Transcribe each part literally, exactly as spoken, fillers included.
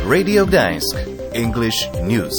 Radio Gdańsk, English News.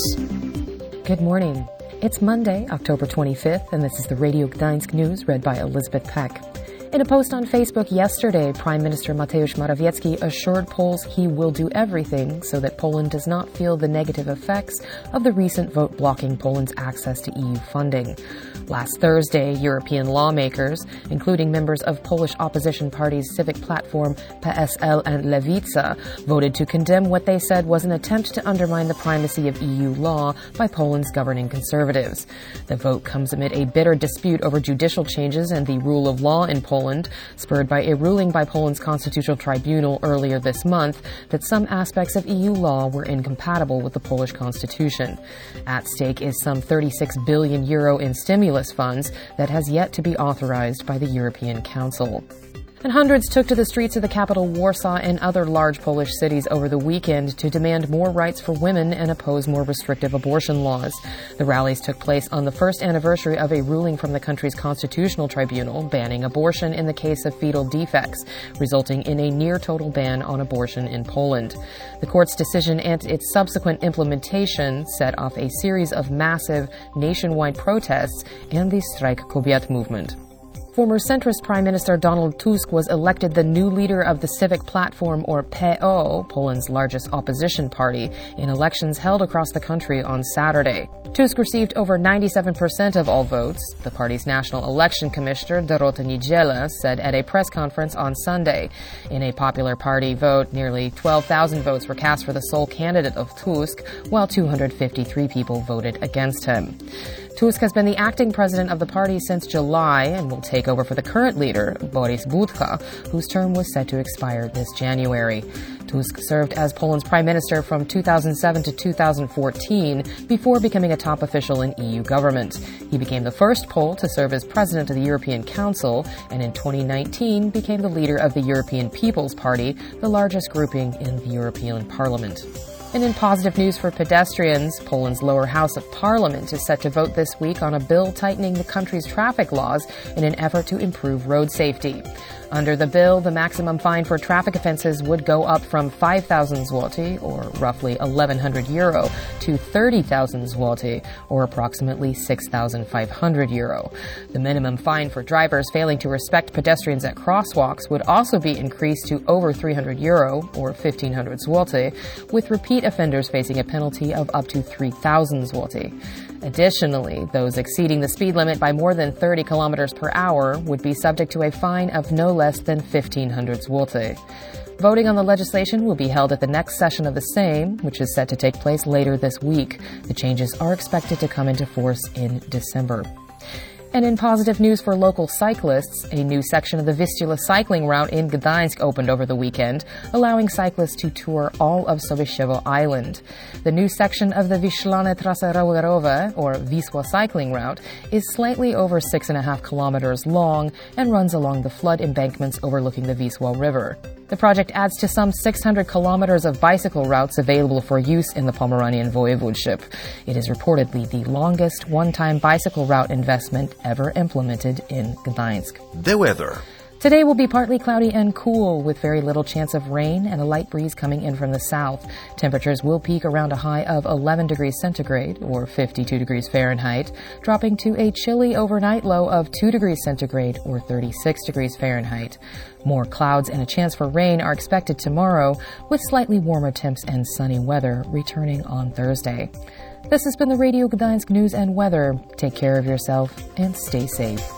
Good morning. It's Monday, October twenty-fifth, and this is the Radio Gdańsk News read by Elizabeth Peck. In a post on Facebook yesterday, Prime Minister Mateusz Morawiecki assured Poles he will do everything so that Poland does not feel the negative effects of the recent vote blocking Poland's access to E U funding. Last Thursday, European lawmakers, including members of Polish opposition parties Civic Platform, P S L and Lewica, voted to condemn what they said was an attempt to undermine the primacy of E U law by Poland's governing conservatives. The vote comes amid a bitter dispute over judicial changes and the rule of law in Poland, spurred by a ruling by Poland's Constitutional Tribunal earlier this month that some aspects of E U law were incompatible with the Polish constitution. At stake is some thirty-six billion euro in stimulus funds that has yet to be authorized by the European Council. And hundreds took to the streets of the capital Warsaw and other large Polish cities over the weekend to demand more rights for women and oppose more restrictive abortion laws. The rallies took place on the first anniversary of a ruling from the country's constitutional tribunal banning abortion in the case of fetal defects, resulting in a near-total ban on abortion in Poland. The court's decision and its subsequent implementation set off a series of massive nationwide protests and the Strajk Kobiet movement. Former centrist Prime Minister Donald Tusk was elected the new leader of the Civic Platform, or P O, Poland's largest opposition party, in elections held across the country on Saturday. Tusk received over ninety-seven percent of all votes, the party's national election commissioner, Dorota Niedziela, said at a press conference on Sunday. In a popular party vote, nearly twelve thousand votes were cast for the sole candidate of Tusk, while two hundred fifty-three people voted against him. Tusk has been the acting president of the party since July and will take over for the current leader, Borys Budka, whose term was set to expire this January. Tusk served as Poland's prime minister from two thousand seven to two thousand fourteen before becoming a top official in E U government. He became the first Pole to serve as president of the European Council and in twenty nineteen became the leader of the European People's Party, the largest grouping in the European Parliament. And in positive news for pedestrians, Poland's lower house of parliament is set to vote this week on a bill tightening the country's traffic laws in an effort to improve road safety. Under the bill, the maximum fine for traffic offenses would go up from five thousand zloty, or roughly eleven hundred euro, to thirty thousand zloty, or approximately six thousand five hundred euro. The minimum fine for drivers failing to respect pedestrians at crosswalks would also be increased to over three hundred euro, or fifteen hundred zloty, with repeat offenders facing a penalty of up to three thousand zloty. Additionally, those exceeding the speed limit by more than thirty kilometers per hour would be subject to a fine of no less than fifteen hundred zloty. Voting on the legislation will be held at the next session of the Sejm, which is set to take place later this week. The changes are expected to come into force in December. And in positive news for local cyclists, a new section of the Vistula cycling route in Gdańsk opened over the weekend, allowing cyclists to tour all of Sobieskiego Island. The new section of the Wiślane Trasa Rowerowe, or Wisła cycling route, is slightly over six and a half kilometers long and runs along the flood embankments overlooking the Wisła River. The project adds to some six hundred kilometers of bicycle routes available for use in the Pomeranian Voivodeship. It is reportedly the longest one-time bicycle route investment ever implemented in Gdańsk. The weather. Today will be partly cloudy and cool, with very little chance of rain and a light breeze coming in from the south. Temperatures will peak around a high of eleven degrees centigrade, or fifty-two degrees Fahrenheit, dropping to a chilly overnight low of two degrees centigrade, or thirty-six degrees Fahrenheit. More clouds and a chance for rain are expected tomorrow, with slightly warmer temps and sunny weather returning on Thursday. This has been the Radio Gdańsk News and Weather. Take care of yourself and stay safe.